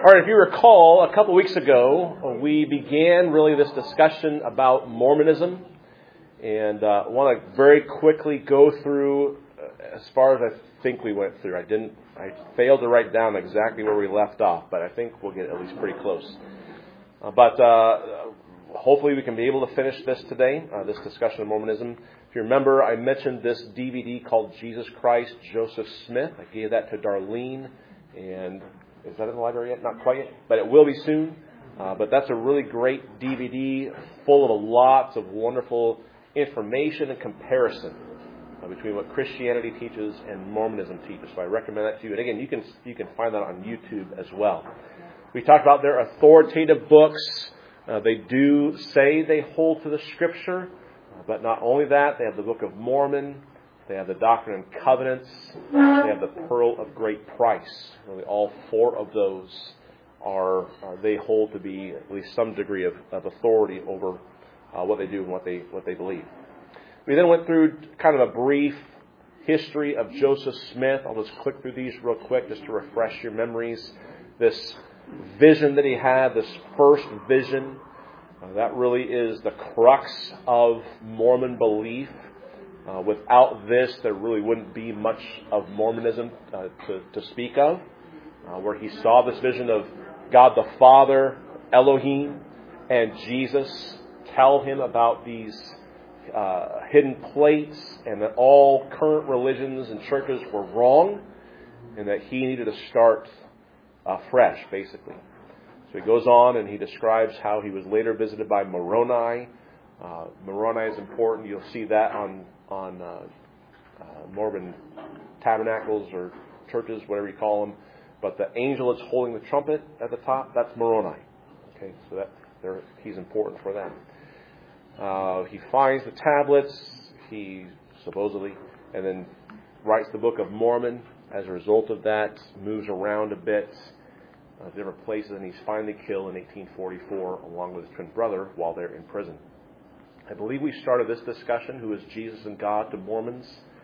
All right, if you recall, a couple weeks ago, we began really this discussion about Mormonism. And I want to very quickly go through as far as I think we went through. I failed to write down exactly where we left off, but I think we'll get at least pretty close. But hopefully we can be able to finish this today, this discussion of Mormonism. If you remember, I mentioned this DVD called Jesus Christ, Joseph Smith. I gave that to Darlene, and is that in the library yet? Not quite yet, but it will be soon. But that's a really great DVD full of lots of wonderful information and comparison between what Christianity teaches and Mormonism teaches. So I recommend that to you. And again, you can find that on YouTube as well. We talked about their authoritative books. They do say they hold to the Scripture, but not only that, they have the Book of Mormon. They have the Doctrine and Covenants. They have the Pearl of Great Price. Really, all four of those they hold to be at least some degree of authority over what they do and what they believe. We then went through kind of a brief history of Joseph Smith. I'll just click through these real quick just to refresh your memories. This vision that he had, this first vision, that really is the crux of Mormon belief. Without this, there really wouldn't be much of Mormonism to speak of, where he saw this vision of God the Father, Elohim, and Jesus tell him about these hidden plates, and that all current religions and churches were wrong, and that he needed to start fresh, basically. So he goes on and he describes how he was later visited by Moroni. Moroni is important. You'll see that on Mormon tabernacles or churches, whatever you call them. But the angel that's holding the trumpet at the top, that's Moroni. Okay, so he's important for them. He finds the tablets, he supposedly, and then writes the Book of Mormon. As a result of that, moves around a bit, different places, and he's finally killed in 1844 along with his twin brother while they're in prison. I believe we started this discussion, who is Jesus and God, to Mormons.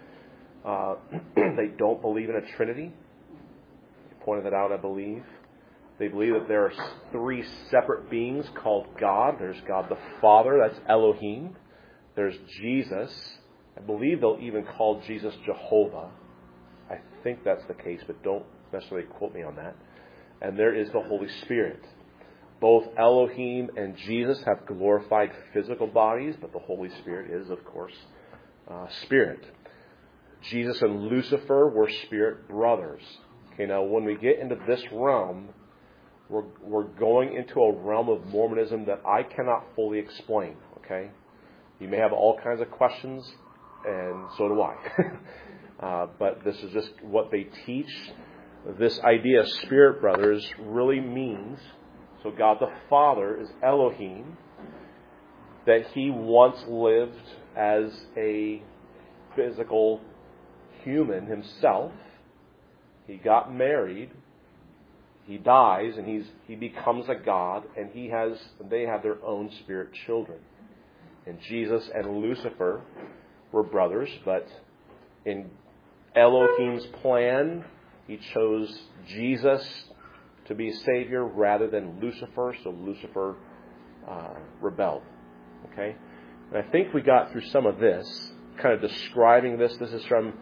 They don't believe in a Trinity. I pointed that out, I believe. They believe that there are three separate beings called God. There's God the Father, that's Elohim. There's Jesus. I believe they'll even call Jesus Jehovah. I think that's the case, but don't necessarily quote me on that. And there is the Holy Spirit. Both Elohim and Jesus have glorified physical bodies, but the Holy Spirit is, of course, spirit. Jesus and Lucifer were spirit brothers. Okay, now when we get into this realm, we're going into a realm of Mormonism that I cannot fully explain. Okay, you may have all kinds of questions, and so do I. But this is just what they teach. This idea of spirit brothers really means, so God the Father is Elohim, that he once lived as a physical human himself. He got married, he dies, and he becomes a god, and they have their own spirit children. And Jesus and Lucifer were brothers, but in Elohim's plan, he chose Jesus to be Savior rather than Lucifer, so Lucifer rebelled. Okay? And I think we got through some of this, kind of describing this. This is from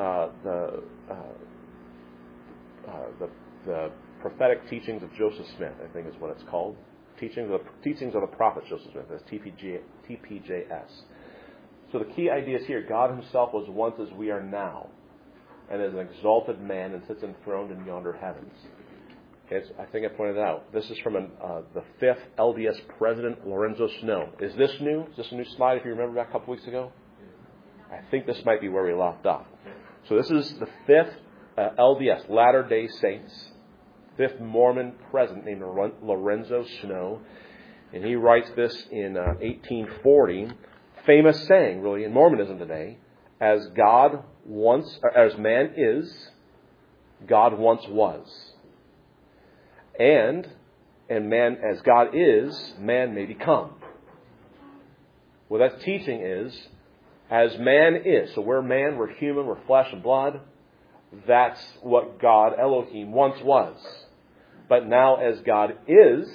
the prophetic teachings of Joseph Smith, I think is what it's called. Teachings of the prophet Joseph Smith, that's TPJS. So the key idea is here, God himself was once as we are now, and is an exalted man and sits enthroned in yonder heavens. I think I pointed it out. This is from the 5th LDS president, Lorenzo Snow. Is this new? Is this a new slide, if you remember back a couple weeks ago? I think this might be where we left off. So this is the 5th LDS, Latter-day Saints, 5th Mormon president named Lorenzo Snow. And he writes this in 1840, famous saying, really, in Mormonism today, as man is, God once was. And man, as God is, man may become. What that's teaching is, as man is, so we're man, we're human, we're flesh and blood, that's what God, Elohim, once was. But now as God is,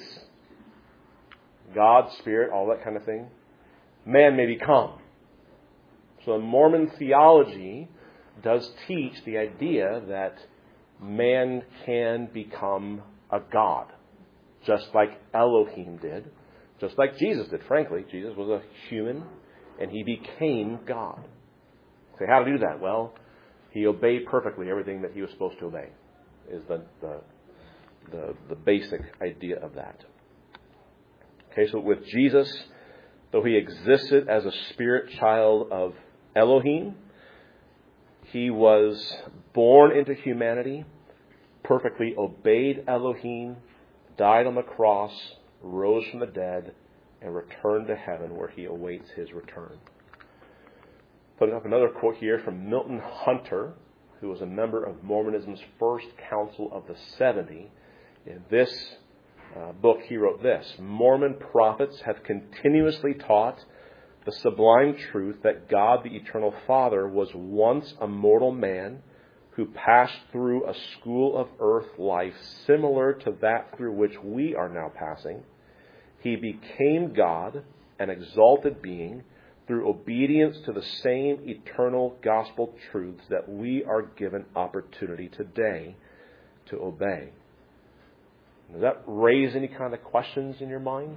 God, Spirit, all that kind of thing, man may become. So Mormon theology does teach the idea that man can become a God, just like Elohim did, just like Jesus did. Frankly, Jesus was a human, and he became God. So how to do that? Well, he obeyed perfectly everything that he was supposed to obey, is the basic idea of that. Okay, so with Jesus, though he existed as a spirit child of Elohim, he was born into humanity, perfectly obeyed Elohim, died on the cross, rose from the dead, and returned to heaven where he awaits his return. Putting up another quote here from Milton Hunter, who was a member of Mormonism's First Council of the 70. In this book, he wrote this: Mormon prophets have continuously taught the sublime truth that God, the Eternal Father, was once a mortal man who passed through a school of earth life similar to that through which we are now passing. He became God, an exalted being, through obedience to the same eternal gospel truths that we are given opportunity today to obey. Does that raise any kind of questions in your mind?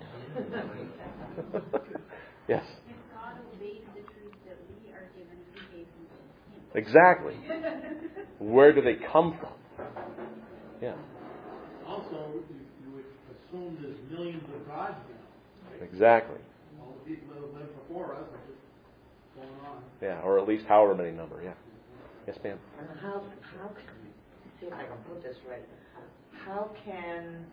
Yes. God obeys the truths that we are given if he gave them to him. Exactly. Where do they come from? Yeah. Also, you would assume there's millions of gods now. Right? Exactly. All the people that have lived before us are just going on. Yeah, or at least however many number. Yeah. Yes, ma'am. How see if I can put this right. How can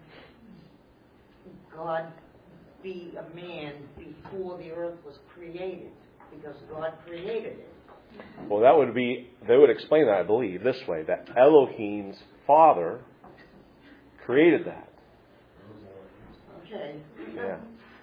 God be a man before the earth was created? Because God created it. Well, they would explain that, I believe, this way, that Elohim's Father created that. Okay. Yeah.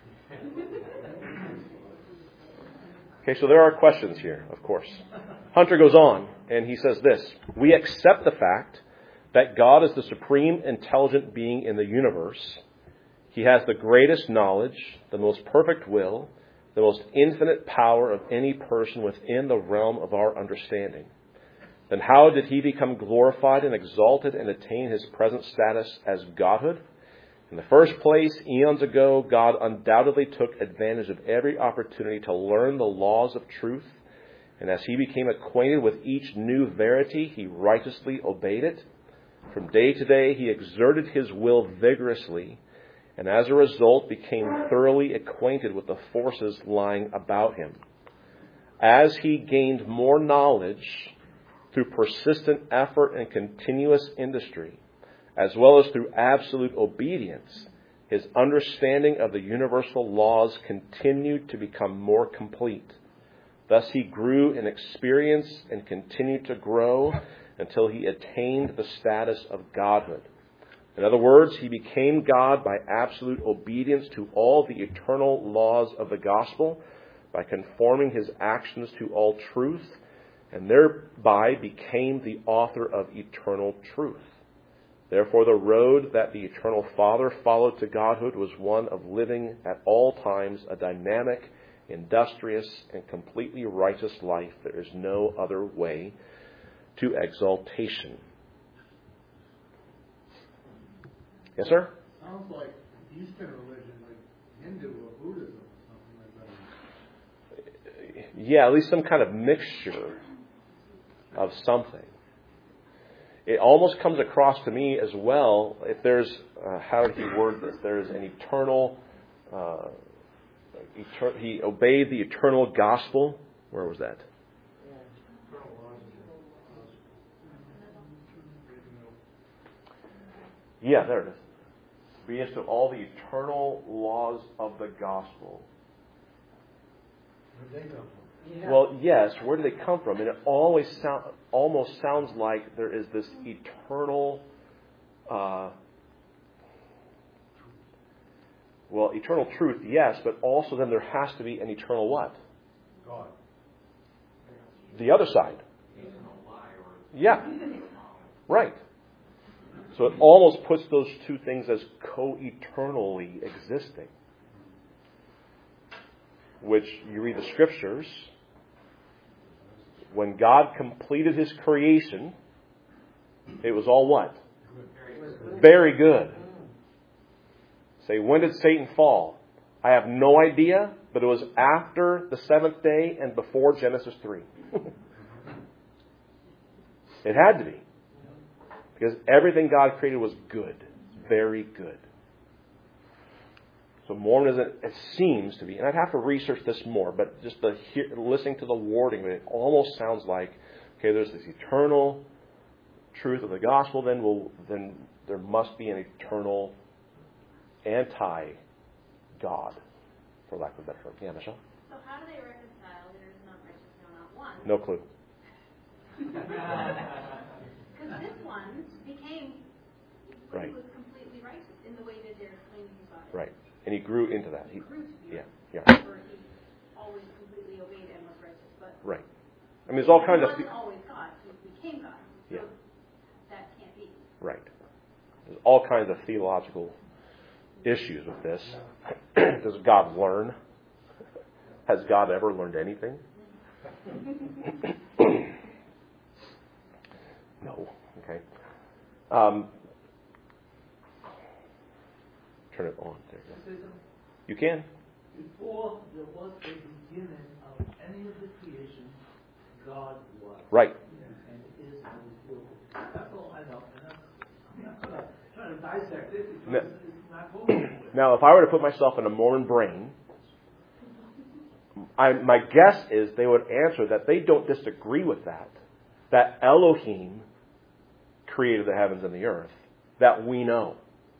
Okay, so there are questions here, of course. Hunter goes on, and he says this: we accept the fact that God is the supreme intelligent being in the universe. He has the greatest knowledge, the most perfect will, the most infinite power of any person within the realm of our understanding. Then how did he become glorified and exalted and attain his present status as Godhood? In the first place, eons ago, God undoubtedly took advantage of every opportunity to learn the laws of truth. And as he became acquainted with each new verity, he righteously obeyed it. From day to day, he exerted his will vigorously, and as a result became thoroughly acquainted with the forces lying about him. As he gained more knowledge through persistent effort and continuous industry, as well as through absolute obedience, his understanding of the universal laws continued to become more complete. Thus he grew in experience and continued to grow until he attained the status of godhood. In other words, he became God by absolute obedience to all the eternal laws of the gospel, by conforming his actions to all truth, and thereby became the author of eternal truth. Therefore, the road that the Eternal Father followed to godhood was one of living at all times a dynamic, industrious, and completely righteous life. There is no other way to exaltation. Yes, sir? Sounds like Eastern religion, like Hindu or Buddhism or something like that. Yeah, at least some kind of mixture of something. It almost comes across to me as well, if there's, how did he word this? There's an eternal, he obeyed the eternal gospel. Where was that? Yeah, there it is. Obedience to all the eternal laws of the gospel. Where'd they come from? Yeah. Well, yes, where do they come from? And it almost sounds like there is this eternal, eternal truth, yes, but also then there has to be an eternal what? God. The other side. Yeah. Right. So it almost puts those two things as co-eternally existing. Which, you read the Scriptures, when God completed His creation, it was all what? Very good. Say, when did Satan fall? I have no idea, but it was after the seventh day and before Genesis 3. It had to be. Because everything God created was good. Very good. So Mormonism, it seems to be, and I'd have to research this more, but just listening to the wording, it almost sounds like, okay, there's this eternal truth of the gospel, then there must be an eternal anti-God, for lack of a better term. Yeah, Michelle? So how do they reconcile there is none righteous, no, not one? No clue. Because this one became, Right. he was completely righteous in the way that they're claiming he was. Right. And he grew into that. He grew to be Yeah. righteous. Or he always completely obeyed and was righteous. But Right. I mean, there's all kinds he of... wasn't always God. He became God. So Yeah. that can't be. Right. There's all kinds of theological issues with this. Does God learn? Has God ever learned anything? No. Okay. Turn it on. There you go. You can. Before there was a beginning of any of the creation, God was. Right. And it is and it will. That's all I know. And I'm not trying to dissect it because it's not going anywhere. Now, if I were to put myself in a Mormon brain, my guess is they would answer that they don't disagree with that. That Elohim created the heavens and the earth. That we know.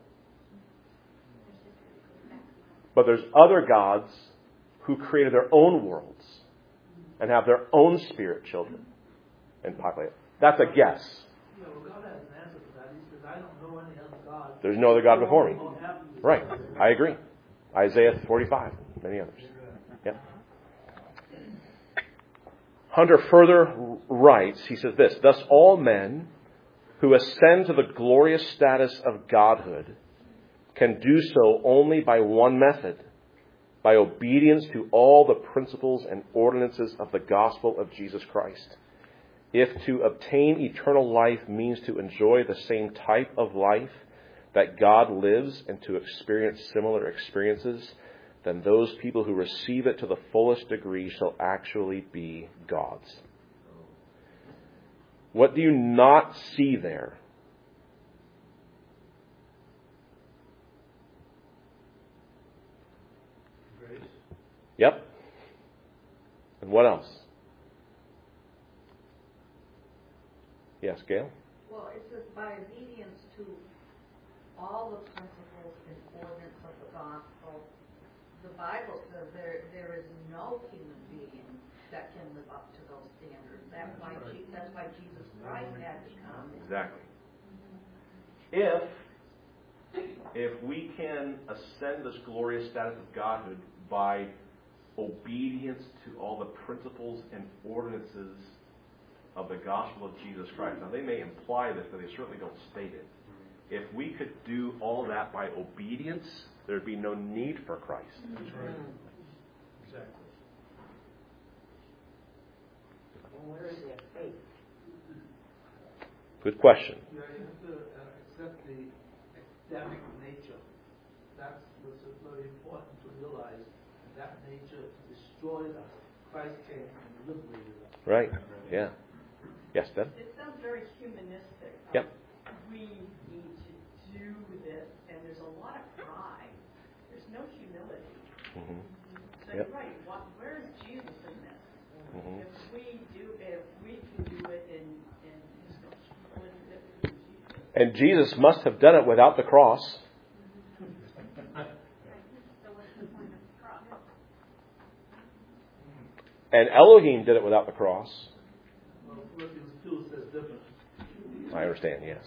But there's other gods who created their own worlds and have their own spirit children and populate. That's a guess. Yeah, well, God has an answer for that. He says, I don't know any other God. There's no other God before me. Right. I agree. Isaiah 45, many others. Yep. Hunter further writes, he says this, thus all men who ascend to the glorious status of godhood can do so only by one method, by obedience to all the principles and ordinances of the gospel of Jesus Christ. If to obtain eternal life means to enjoy the same type of life that God lives and to experience similar experiences, then those people who receive it to the fullest degree shall actually be God's. What do you not see there? Grace. Yep. And what else? Yes, Gail? Well, it says by obedience to all the principles and ordinances of the gospel. The Bible says there is no human being that can live up to those standards. That's why Jesus Christ had to come. Exactly. If we can ascend this glorious status of godhood by obedience to all the principles and ordinances of the gospel of Jesus Christ. Now, they may imply this, but they certainly don't state it. If we could do all that by obedience, there'd be no need for Christ. That's right. Exactly. Well, where is their faith? Good question. You have to accept the Adamic nature. That's what's very important to realize. That nature destroyed us. Christ came and liberated us. Right. Yeah. Yes, Deb? It sounds very humanistic. Yep. We need to do this, and there's a lot of pride. There's no humility. Mm-hmm. So Yep. you're right. Where is Jesus in this? Mm-hmm. If we can do it in His humility that we do Jesus. And Jesus must have done it without the cross. So what's the point of the cross? And Elohim did it without the cross. Well, Philippians 2 says different. I understand, yes.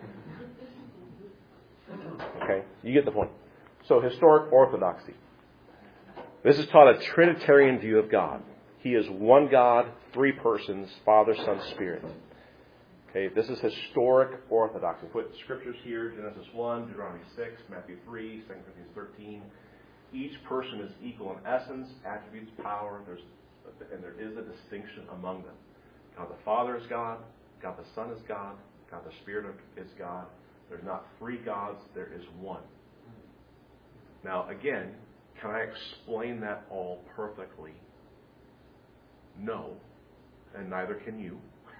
Okay, you get the point. So, historic orthodoxy. This is taught a Trinitarian view of God. He is one God, three persons, Father, Son, Spirit. Okay, this is historic orthodoxy. Put scriptures here, Genesis 1, Deuteronomy 6, Matthew 3, 2 Corinthians 13. Each person is equal in essence, attributes, power, and there is a distinction among them. God the Father is God, God the Son is God, God the Spirit is God. There's not three gods, there is one. Now, again, can I explain that all perfectly? No, and neither can you.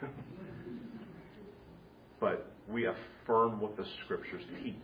But we affirm what the Scriptures teach.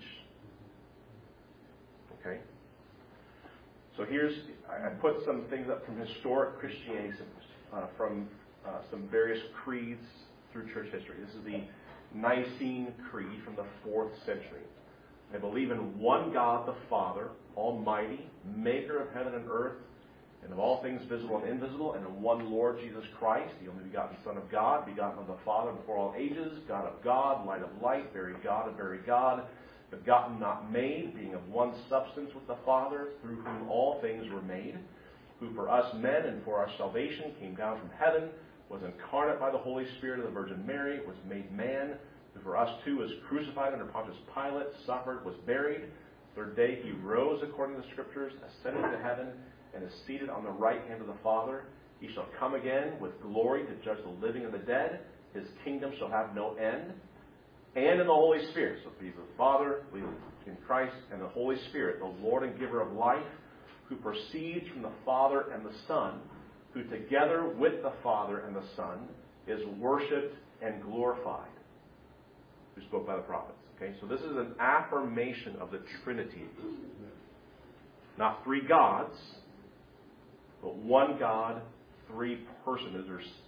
Okay? So I put some things up from historic Christianity, from some various creeds through church history. This is the Nicene Creed from the 4th century. They believe in one God the Father, Almighty, maker of heaven and earth, and of all things visible and invisible, and in one Lord Jesus Christ, the only begotten Son of God, begotten of the Father before all ages, God of God, light of light, very God of very God, begotten not made, being of one substance with the Father, through whom all things were made, who for us men and for our salvation came down from heaven, was incarnate by the Holy Spirit of the Virgin Mary, was made man, who for us too was crucified under Pontius Pilate, suffered, was buried. Third day he rose according to the Scriptures, ascended to heaven, and is seated on the right hand of the Father. He shall come again with glory to judge the living and the dead. His kingdom shall have no end. And in the Holy Spirit, so be the Father, believe in Christ, and the Holy Spirit, the Lord and giver of life, who proceeds from the Father and the Son, who together with the Father and the Son is worshipped and glorified. Who spoke by the prophets. Okay, so this is an affirmation of the Trinity. Not three gods, but one God, three persons,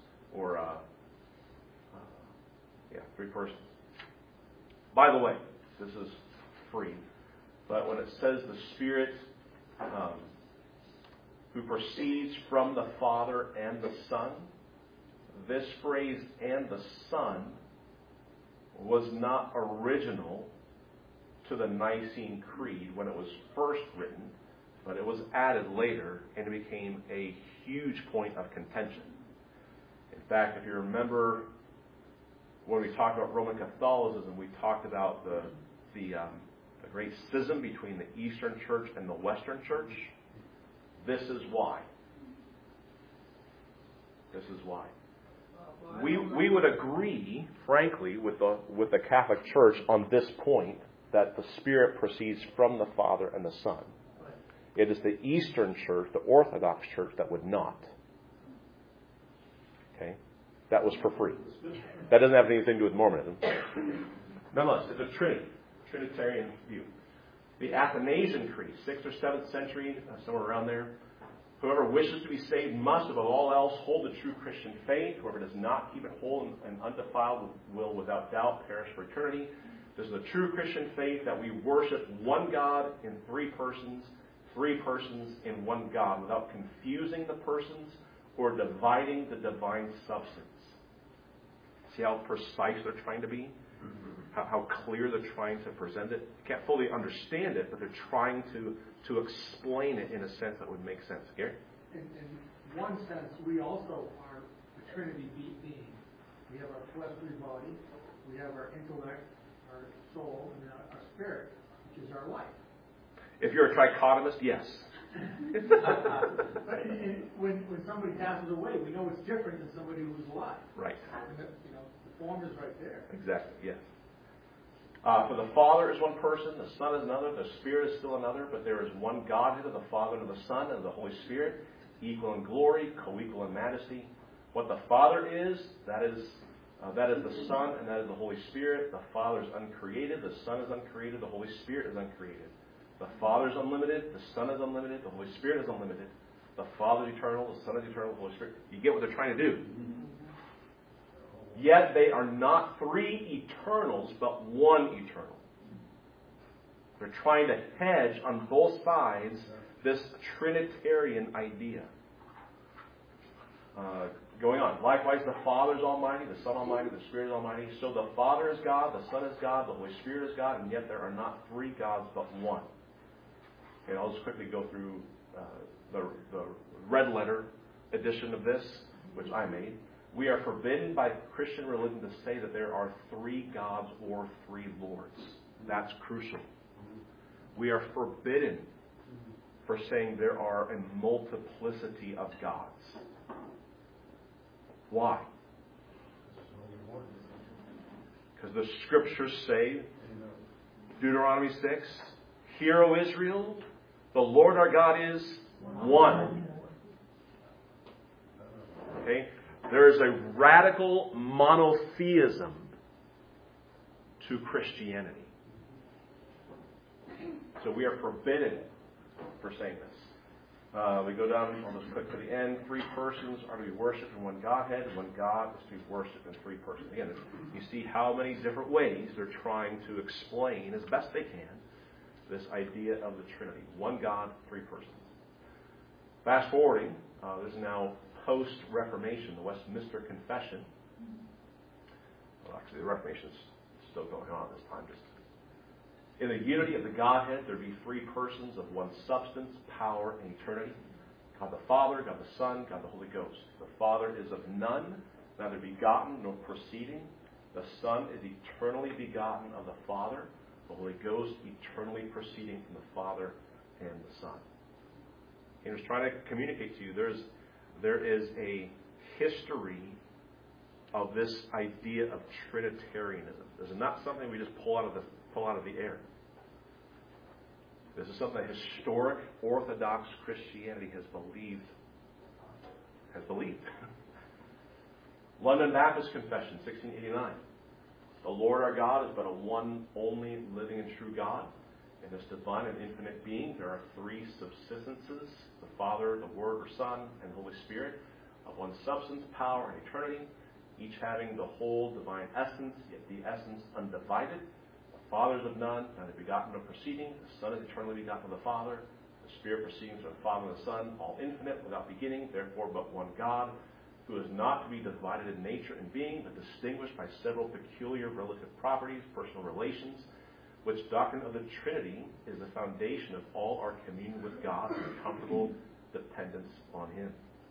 three persons. By the way, this is free, but when it says the Spirit who proceeds from the Father and the Son, this phrase, and the Son, was not original to the Nicene Creed when it was first written, but it was added later, and it became a huge point of contention. In fact, if you remember when we talked about Roman Catholicism, we talked about the great schism between the Eastern Church and the Western Church. This is why. This is why. We would agree, frankly, with the Catholic Church on this point, that the Spirit proceeds from the Father and the Son. It is the Eastern Church, the Orthodox Church, that would not. Okay? That was for free. That doesn't have anything to do with Mormonism. Nonetheless, it's a Trinitarian view. The Athanasian Creed, 6th or 7th century, somewhere around there. Whoever wishes to be saved must, above all else, hold the true Christian faith. Whoever does not keep it whole and undefiled will without doubt perish for eternity. This is the true Christian faith, that we worship one God in three persons in one God, without confusing the persons or dividing the divine substance. See how precise they're trying to be? How clear they're trying to present it? You can't fully understand it, but they're trying to explain it in a sense that would make sense. Gary? In one sense, we also are a Trinity being. We have our fleshly body, we have our intellect, our soul, and our spirit, which is our life. If you're a trichotomist, yes. But when somebody passes away, we know it's different than somebody who's alive. Right. And the form is right there. Exactly, yes. For the Father is one person, the Son is another, the Spirit is still another, but there is one Godhead of the Father and of the Son and of the Holy Spirit, equal in glory, co-equal in majesty. What the Father is, that is the Son, and that is the Holy Spirit. The Father is uncreated, the Son is uncreated, the Holy Spirit is uncreated. The Father is unlimited, the Son is unlimited, the Holy Spirit is unlimited. The Father is eternal, the Son is eternal, the Holy Spirit. You get what they're trying to do. Yet they are not three eternals, but one eternal. They're trying to hedge on both sides this Trinitarian idea. Going on. Likewise, the Father is almighty, the Son almighty, the Spirit is almighty. So the Father is God, the Son is God, the Holy Spirit is God, and yet there are not three gods, but one. Okay, I'll just quickly go through the red letter edition of this, which I made. We are forbidden by Christian religion to say that there are three gods or three lords. That's crucial. We are forbidden for saying there are a multiplicity of gods. Why? Because the scriptures say, Deuteronomy 6, Hear, O Israel, the Lord our God is one. Okay? There is a radical monotheism to Christianity. So we are forbidden for saying this. We go down, almost quick to the end. Three persons are to be worshipped in one Godhead. One God is to be worshipped in three persons. Again, you see how many different ways they're trying to explain, as best they can, this idea of the Trinity. One God, three persons. Fast forwarding, this is now post-Reformation, the Westminster Confession. Well, actually, the Reformation is still going on at this time. In the unity of the Godhead, there be three persons of one substance, power, and eternity. God the Father, God the Son, God the Holy Ghost. The Father is of none, neither begotten nor proceeding. The Son is eternally begotten of the Father. The Holy Ghost eternally proceeding from the Father and the Son. He was trying to communicate to you, there is a history of this idea of Trinitarianism. This is not something we just pull out of the air. This is something that historic Orthodox Christianity has believed. London Baptist Confession, 1689. The Lord our God is but a one, only, living and true God. In this divine and infinite being, there are three subsistences, the Father, the Word or Son, and the Holy Spirit, of one substance, power, and eternity, each having the whole divine essence, yet the essence undivided. Father is of none, neither begotten nor proceeding. The Son is eternally begotten of the Father. The Spirit proceeding from the Father and the Son, all infinite, without beginning, therefore but one God, who is not to be divided in nature and being, but distinguished by several peculiar relative properties, personal relations, which doctrine of the Trinity is the foundation of all our communion with God and comfortable dependence on Him.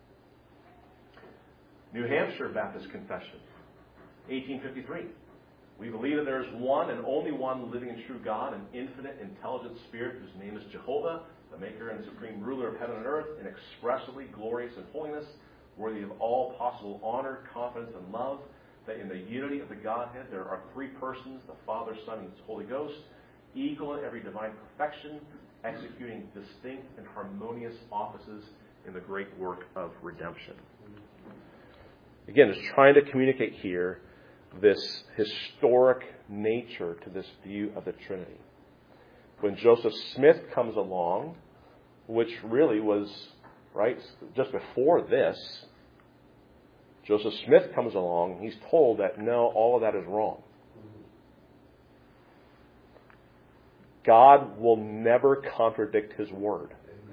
New Hampshire Baptist Confession, 1853. We believe that there is one and only one living and true God, an infinite, intelligent Spirit whose name is Jehovah, the maker and supreme ruler of heaven and earth, inexpressibly glorious in holiness, worthy of all possible honor, confidence, and love, that in the unity of the Godhead there are three persons, the Father, Son, and Holy Ghost, equal in every divine perfection, executing distinct and harmonious offices in the great work of redemption. Again, it's trying to communicate here this historic nature to this view of the Trinity. When Joseph Smith comes along, which really was, right, just before this, Joseph Smith comes along, he's told that no, all of that is wrong. God will never contradict His word.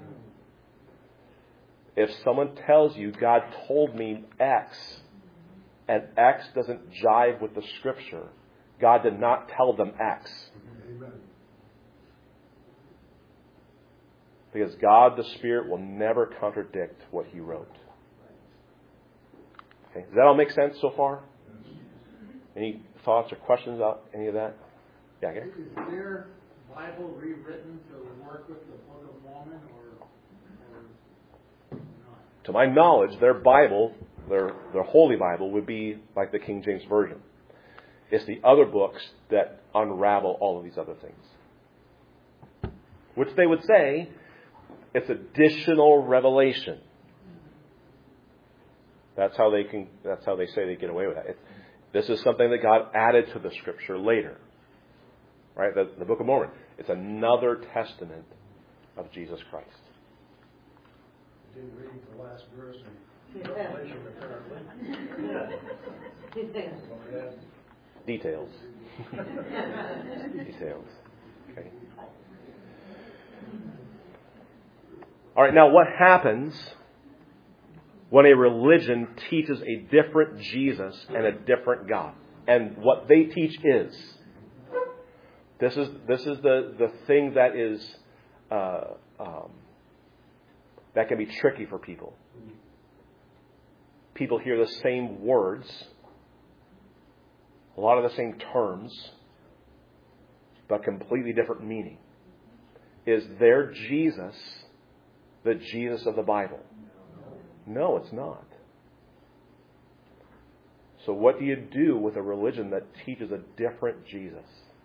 If someone tells you, God told me X, and X doesn't jive with the Scripture, God did not tell them X. Amen. Because God, the Spirit, will never contradict what He wrote. Okay. Does that all make sense so far? Any thoughts or questions about any of that? Yeah, okay. Is their Bible rewritten to work with the Book of Mormon or not? To my knowledge, their Bible, their Holy Bible, would be like the King James Version. It's the other books that unravel all of these other things. Which they would say, it's additional revelation. That's how they say they get away with it. This is something that God added to the Scripture later. Right? The Book of Mormon. It's another testament of Jesus Christ. Didn't read the last verse in Revelation, apparently. Details. Details. Okay. All right, now what happens when a religion teaches a different Jesus and a different God? And what they teach is, this is the thing that is that can be tricky for people. people hear the same words, a lot of the same terms, but completely different meaning. Is their Jesus the Jesus of the Bible? No, it's not. So what do you do with a religion that teaches a different Jesus?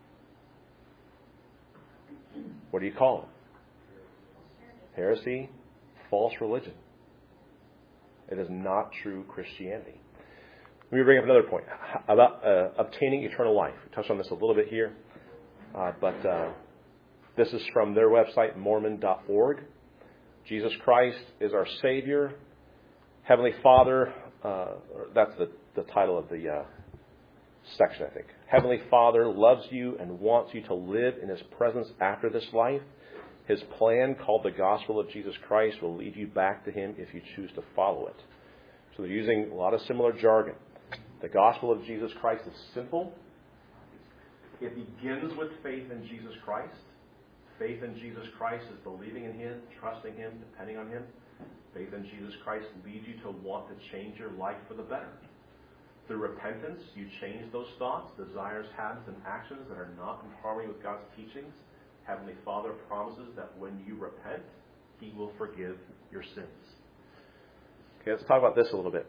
What do you call it? Heresy, false religion. It is not true Christianity. Let me bring up another point about obtaining eternal life. We touched on this a little bit here, but this is from their website, Mormon.org. Jesus Christ is our Savior. Heavenly Father, that's the title of the section, I think. Heavenly Father loves you and wants you to live in His presence after this life. His plan, called the Gospel of Jesus Christ, will lead you back to Him if you choose to follow it. So they're using a lot of similar jargon. The Gospel of Jesus Christ is simple. It begins with faith in Jesus Christ. Faith in Jesus Christ is believing in Him, trusting Him, depending on Him. Faith in Jesus Christ leads you to want to change your life for the better. Through repentance, you change those thoughts, desires, habits, and actions that are not in harmony with God's teachings. Heavenly Father promises that when you repent, He will forgive your sins. Okay, let's talk about this a little bit.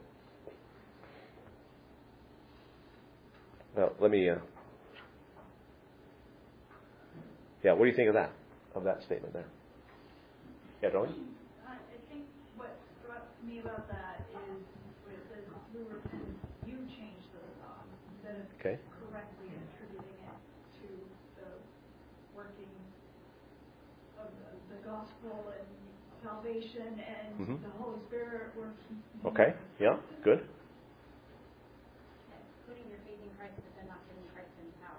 Now, let me... what do you think of that statement there? Yeah, Joey? I think what struck me about that is where it says, through repentance, you change those thoughts instead of correctly attributing it to the working of the gospel and salvation and the Holy Spirit working. Okay, yeah, good. Putting your faith in Christ, but then not giving Christ any power.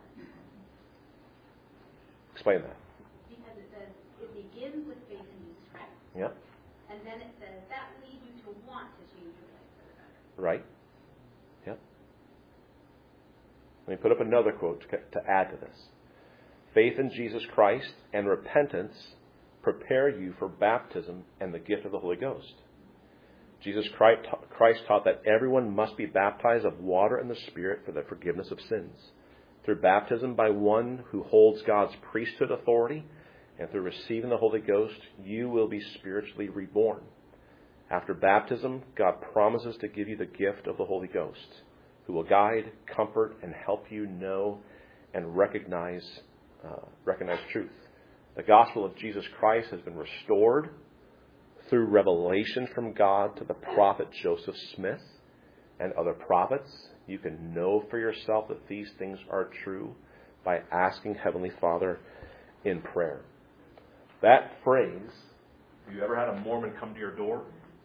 Explain that. Because it says it begins with faith in Jesus Christ. Yeah. And then it says that leads you to want to change your life for the better. Right. Yeah. Let me put up another quote to add to this. Faith in Jesus Christ and repentance prepare you for baptism and the gift of the Holy Ghost. Jesus Christ taught that everyone must be baptized of water and the Spirit for the forgiveness of sins. Through baptism by one who holds God's priesthood authority and through receiving the Holy Ghost, you will be spiritually reborn. After baptism, God promises to give you the gift of the Holy Ghost, who will guide, comfort, and help you know and recognize truth. The gospel of Jesus Christ has been restored through revelation from God to the prophet Joseph Smith and other prophets. You can know for yourself that these things are true by asking Heavenly Father in prayer. That phrase, have you ever had a Mormon come to your door?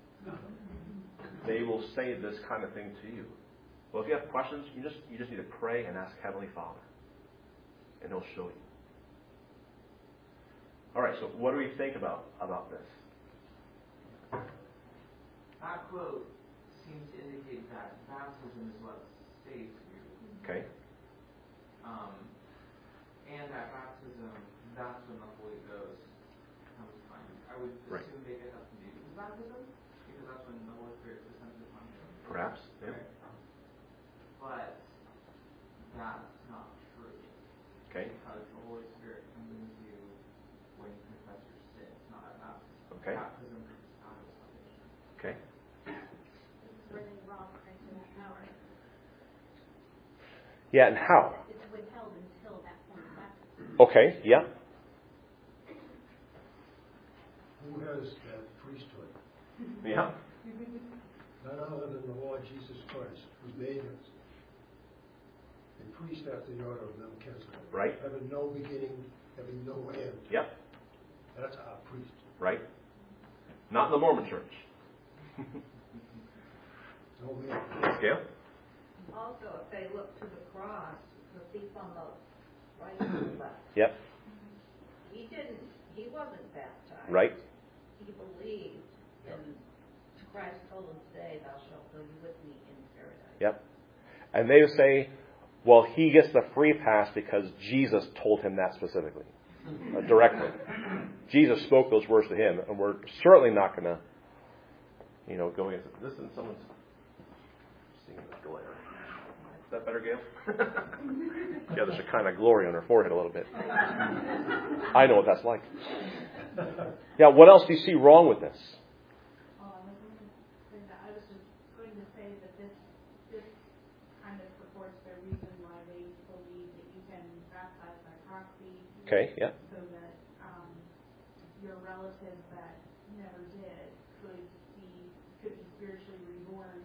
They will say this kind of thing to you. Well, if you have questions, you just need to pray and ask Heavenly Father, and He'll show you. All right, so what do we think about this? That quote seems to indicate that baptism is what saves you. Okay. And at baptism, that's when the Holy Ghost comes upon you. I would assume they get that to do with baptism, because that's when the Holy Spirit descends upon you. Perhaps, yeah. Okay. But that's not true. Okay. Because the Holy Spirit comes into you when you confess your sins, not at baptism. Okay. Baptism is out of salvation. Okay. This is where they rob Christ of that power. Yeah, and how? It's withheld until that point of baptism. Okay, yeah. Who has that priesthood? Yeah. None other than the Lord Jesus Christ, who made us a priest after the order of Melchizedek. Right. Having no beginning, having no end. Yep. That's our priest. Right. Not in the Mormon Church. No man. Yeah. Also, if they look to the cross, the thief on the right and the left, Yep. he wasn't baptized. Right. He believed, and Christ told him today, thou shalt go with me in paradise. Yep. And they say, well, he gets the free pass because Jesus told him that specifically, directly. Jesus spoke those words to him, and we're certainly not going to, go against it. This is someone's in the glare. Is that better, Gail? Yeah, there's a kind of glory on her forehead a little bit. I know what that's like. Yeah, what else do you see wrong with this? I was just going to say that this kind of supports the reason why they believe that you can baptize by proxy. Okay, yeah. So that your relative that never did could be spiritually reborn.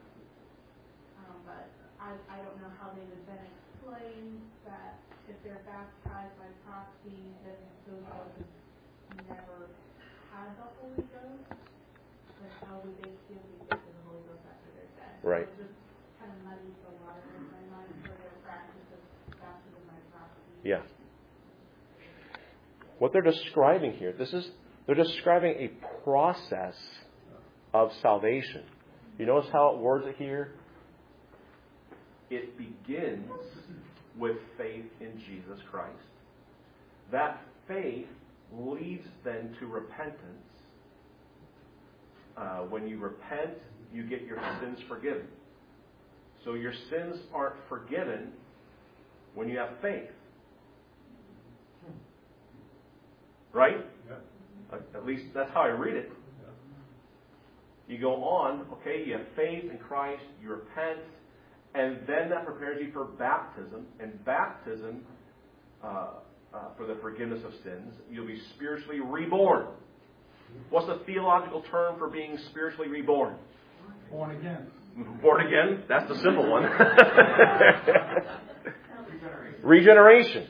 But I don't know how they would then explain that if they're baptized by proxy, then those relatives never had the Holy Ghost. Like, how would they still be given the Holy Ghost after they're dead? Right. So it just kind of muddies the water in my mind for their practice of baptism by proxy. Yeah. What they're describing here, they're describing a process of salvation. You notice how it words it here? It begins with faith in Jesus Christ. That faith leads then to repentance. When you repent, you get your sins forgiven. So your sins aren't forgiven when you have faith. Right? Yeah. At least that's how I read it. You go on, okay, you have faith in Christ, you repent, and then that prepares you for baptism. And baptism, for the forgiveness of sins, you'll be spiritually reborn. What's the theological term for being spiritually reborn? Born again. Born again? That's the simple one. Regeneration.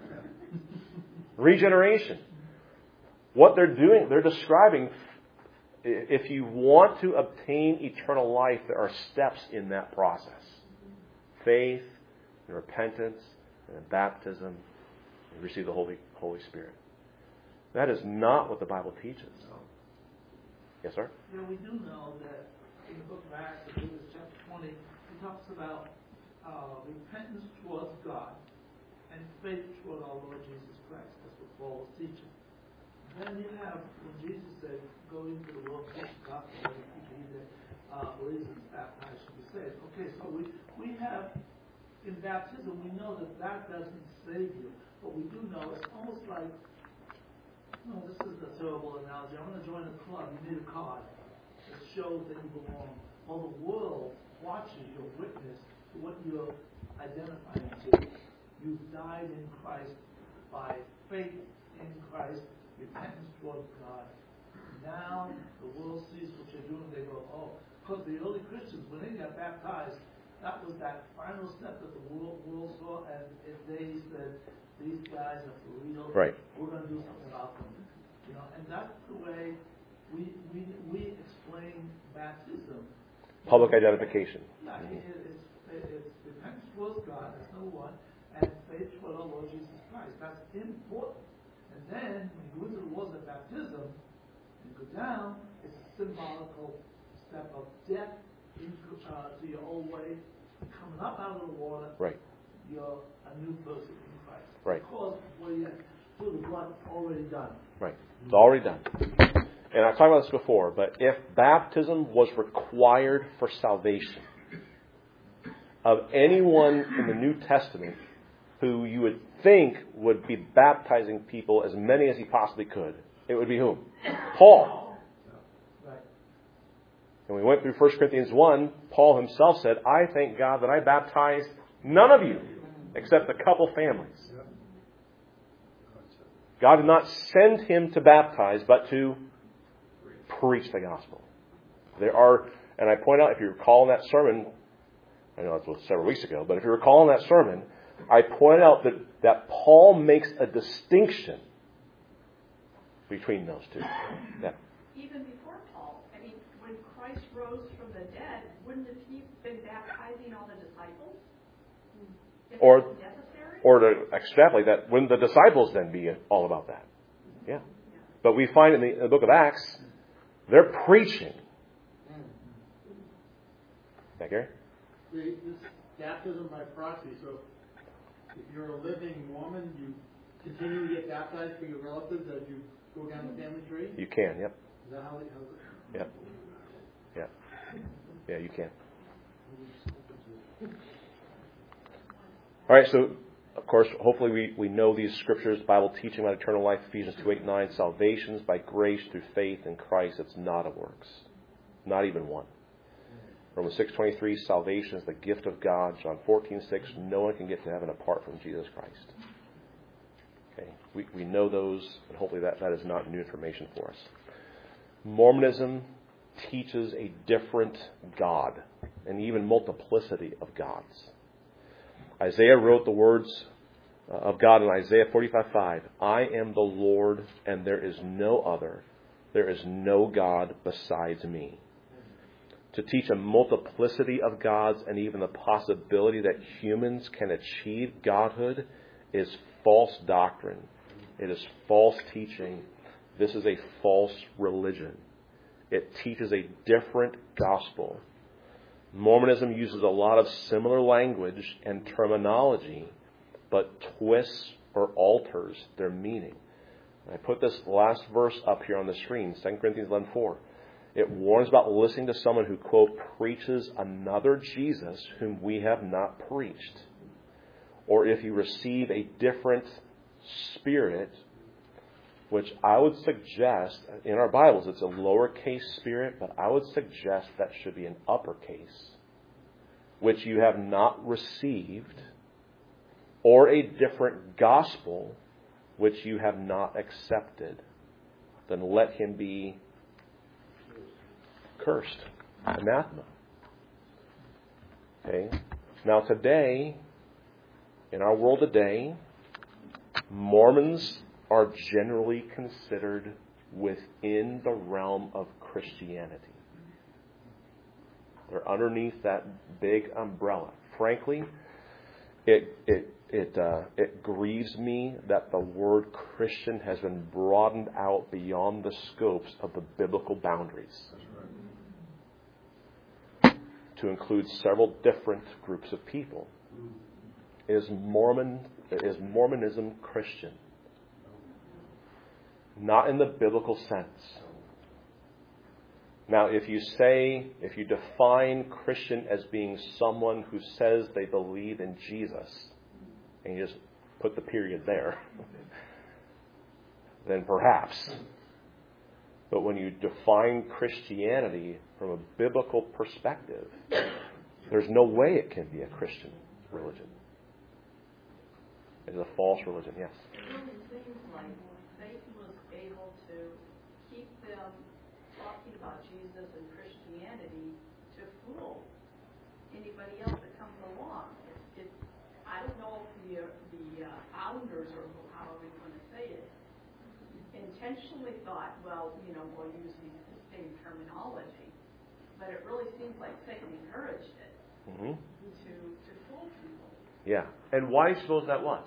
Regeneration. What they're doing, they're describing, if you want to obtain eternal life, there are steps in that process. Faith, and repentance, and then baptism, and receive the Holy Spirit. That is not what the Bible teaches. Yes, sir? Yeah, we do know that in the book of Acts, in Luke chapter 20, it talks about repentance towards God and faith toward our Lord Jesus Christ. That's what Paul was teaching. Then you have, when Jesus said, go into the world, preach the gospel, and he that believes and is baptized should be saved. Okay, so we have, in baptism, we know that that doesn't save you. But we do know it's almost like, no, this is a terrible analogy. I'm going to join a club. You need a card that shows that you belong. Well, the world watches your witness to what you're identifying to. You've died in Christ by faith in Christ, repentance towards God. Now the world sees what you're doing. They go, oh, because the early Christians, when they got baptized, that was that final step that the world saw, and if they said, these guys are for real, right, we're going to do something about them. You know, and that's the way we explain baptism. Public identification. Yeah, it's repentance towards God, that's number one, and faith toward our Lord Jesus Christ. That's important. And then, when you go into the waters of baptism, and you go down, it's a symbolical step of death to your old way, coming up out of the water. Right. You're a new person in Christ. Right. Because what you through the blood already done. Right. It's already done. And I've talked about this before, but if baptism was required for salvation of anyone in the New Testament who you would think would be baptizing people, as many as he possibly could, it would be whom? Paul. Right. And we went through 1 Corinthians 1. Paul himself said, I thank God that I baptized none of you except a couple families. God did not send him to baptize, but to preach the gospel. There are, and I point out, if you recall in that sermon, I know it was several weeks ago, but if you recall in that sermon, I point out that Paul makes a distinction between those two. Yeah. Even before Paul, I mean, when Christ rose from the dead, wouldn't have he been baptizing all the disciples? If Or, it was necessary? or to extrapolate that, wouldn't the disciples then be all about that? Yeah. But we find in the book of Acts, they're preaching. Yeah, Gary? This baptism by proxy, so if you're a living Mormon, you continue to get baptized for your relatives as you go down the family tree? You can, yep. Is that how it? Yep. Yeah. Yeah, you can. All right, so, of course, hopefully we know these scriptures, Bible teaching about eternal life, Ephesians 2:8-9, salvation is by grace through faith in Christ. It's not of works. Not even one. Romans 6:23, salvation is the gift of God. John 14:6, no one can get to heaven apart from Jesus Christ. Okay, we know those, and hopefully that is not new information for us. Mormonism teaches a different God, and even multiplicity of gods. Isaiah wrote the words of God in Isaiah 45:5, I am the Lord, and there is no other. There is no God besides me. To teach a multiplicity of gods and even the possibility that humans can achieve godhood is false doctrine. It is false teaching. This is a false religion. It teaches a different gospel. Mormonism uses a lot of similar language and terminology, but twists or alters their meaning. I put this last verse up here on the screen, 2 Corinthians 11:4. It warns about listening to someone who, quote, preaches another Jesus whom we have not preached. Or if you receive a different spirit, which I would suggest, in our Bibles it's a lowercase spirit, but I would suggest that should be an uppercase, which you have not received, or a different gospel, which you have not accepted, then let him be cursed, anathema. Okay? Now today, in our world today, Mormons are generally considered within the realm of Christianity. They're underneath that big umbrella. Frankly, it grieves me that the word Christian has been broadened out beyond the scopes of the biblical boundaries to include several different groups of people. Is Mormonism Christian? Not in the biblical sense. Now, if you define Christian as being someone who says they believe in Jesus, and you just put the period there, then perhaps. But when you define Christianity from a biblical perspective, there's no way it can be a Christian religion. It is a false religion, yes. It really seems like Satan was able to keep them talking about Jesus and Christianity to fool anybody else that comes along. I don't know if the founders, or however you want to say it, intentionally thought, well, we'll use the same terminology, but it really seems like Satan encouraged it to fool people. Yeah. And why do you suppose that was?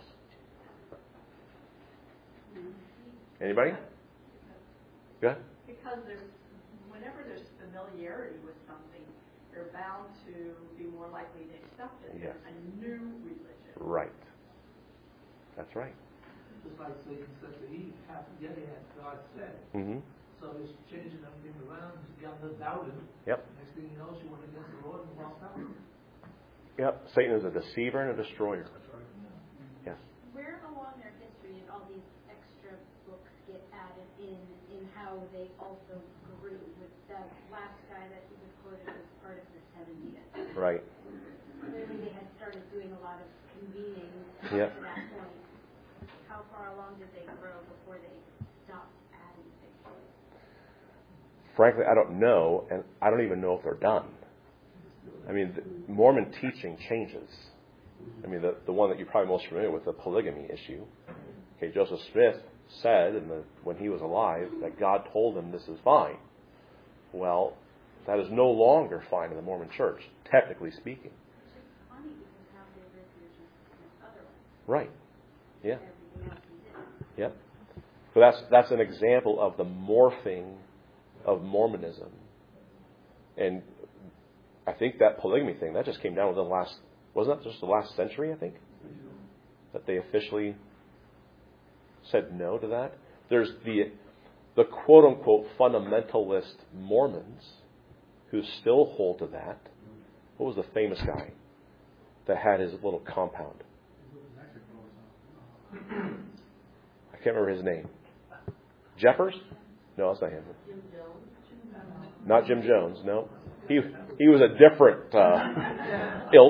Anybody? Go ahead. Because whenever there's familiarity with something, you're bound to be more likely to accept it. Yes. A new religion. Right. That's right. Just like Satan said to Eve, half the other hand, God said. Mm-hmm. So he's changing everything around. He's got to doubt him. Yep. Next thing you know, she went against the Lord and lost out. Yep. Satan is a deceiver and a destroyer. Yes. Where along their history did all these extra books get added in how they also grew? With the last guy that he was quoted as part of the 70th. Right. Clearly they had started doing a lot of convening Yep. to that point. How far along did they grow before they stopped adding things? Frankly, I don't know, and I don't even know if they're done. I mean, the Mormon teaching changes. I mean, the one that you're probably most familiar with, the polygamy issue. Okay, Joseph Smith said when he was alive that God told him this is fine. Well, that is no longer fine in the Mormon Church, technically speaking. Which is funny because now they refuse otherwise. Right. Yeah. Everything else he did. Yep. So that's an example of the morphing of Mormonism. And I think that polygamy thing, that just came down within wasn't that just the last century, I think? That they officially said no to that. There's the quote-unquote fundamentalist Mormons who still hold to that. What was the famous guy that had his little compound? I can't remember his name. Jeffers? No, that's not him. Jim Jones? Not Jim Jones, no. He was a different ilk.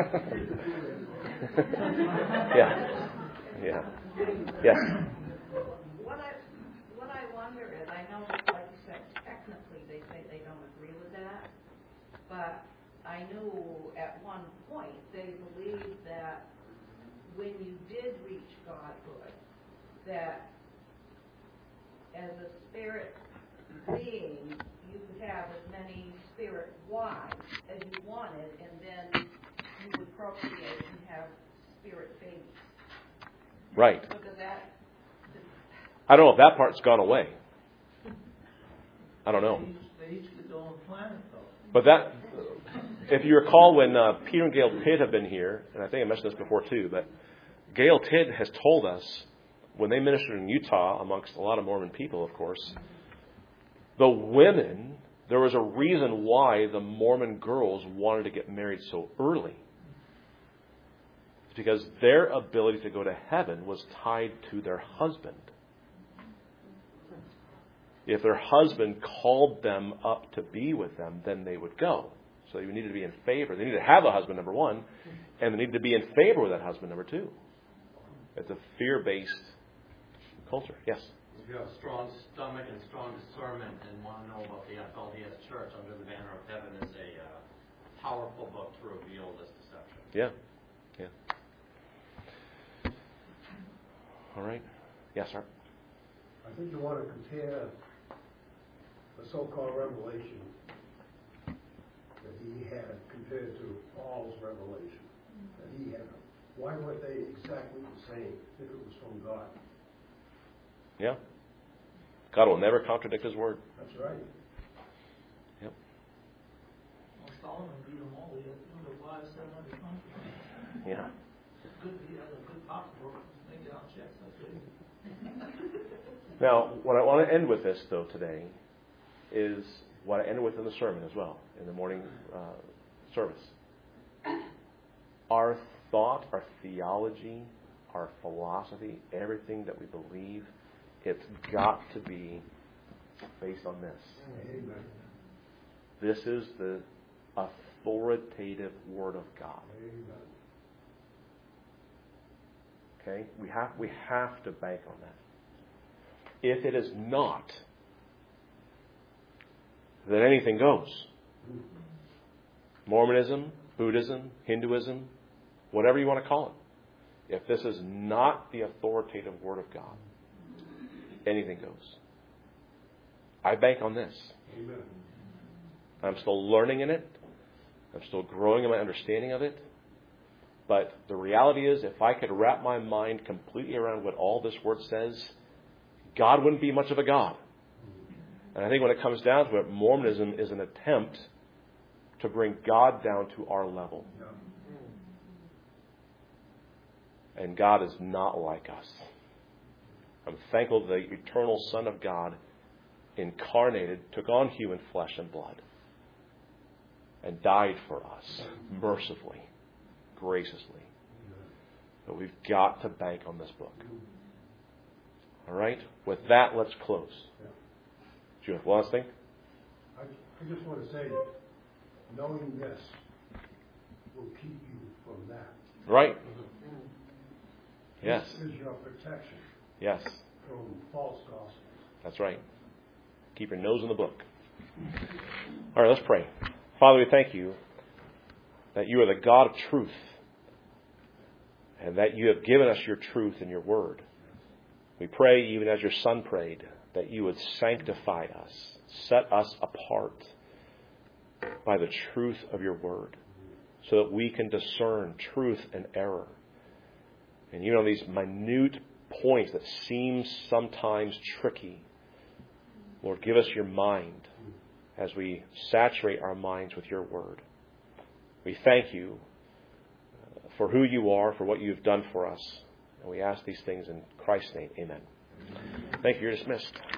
Yeah. Yes. What I wonder is, I know, like you said, technically they say they don't agree with that, but I knew at one point they believed that when you did reach godhood, that as a spirit being, you could have as many spirit wives as you wanted, and then you would procreate and have spirit babies. Right. Look at that. I don't know if that part's gone away. I don't know. They each get their own planet, though. But that, if you recall when Peter and Gail Tidd have been here, and I think I mentioned this before too, but Gail Tidd has told us when they ministered in Utah, amongst a lot of Mormon people, of course, the women, there was a reason why the Mormon girls wanted to get married so early. It's because their ability to go to heaven was tied to their husband. If their husband called them up to be with them, then they would go. So you needed to be in favor. They needed to have a husband, number one, and they needed to be in favor with that husband, number two. It's a fear-based culture. Yes? If you have a strong stomach and strong discernment and want to know about the FLDS Church, Under the Banner of Heaven is a powerful book to reveal this deception. Yeah. All right. Yes, sir. I think you want to compare the so-called revelation that he had compared to Paul's revelation that he had. Why weren't they exactly the same if it was from God? Yeah. God will never contradict His word. That's right. Yep. Well, Solomon beat them all. He had 700 concubines. Yeah. He had a good pocketbook. Make it out checks. Now, what I want to end with this, though, today is what I ended with in the sermon as well, in the morning service. Our thought, our theology, our philosophy, everything that we believe, it's got to be based on this. Amen. This is the authoritative Word of God. Amen. Okay? We have to bank on that. If it is not, then anything goes. Mormonism, Buddhism, Hinduism, whatever you want to call it. If this is not the authoritative Word of God, anything goes. I bank on this. Amen. I'm still learning in it. I'm still growing in my understanding of it. But the reality is, if I could wrap my mind completely around what all this Word says, God wouldn't be much of a God. And I think when it comes down to it, Mormonism is an attempt to bring God down to our level. And God is not like us. I'm thankful the eternal Son of God incarnated, took on human flesh and blood, and died for us mercifully, graciously. But we've got to bank on this book. All right? With that, let's close. Do you have one last thing? I just want to say, knowing this will keep you from that. Right? Yes. This is your protection. Yes. From false gospels. That's right. Keep your nose in the book. All right, let's pray. Father, we thank you that you are the God of truth and that you have given us your truth in your word. We pray, even as your Son prayed, that you would sanctify us, set us apart by the truth of your word so that we can discern truth and error. And you know, these minute points that seem sometimes tricky, Lord, give us your mind as we saturate our minds with your word. We thank you for who you are, for what you've done for us. And we ask these things in Christ's name. Amen. Thank you. You're dismissed.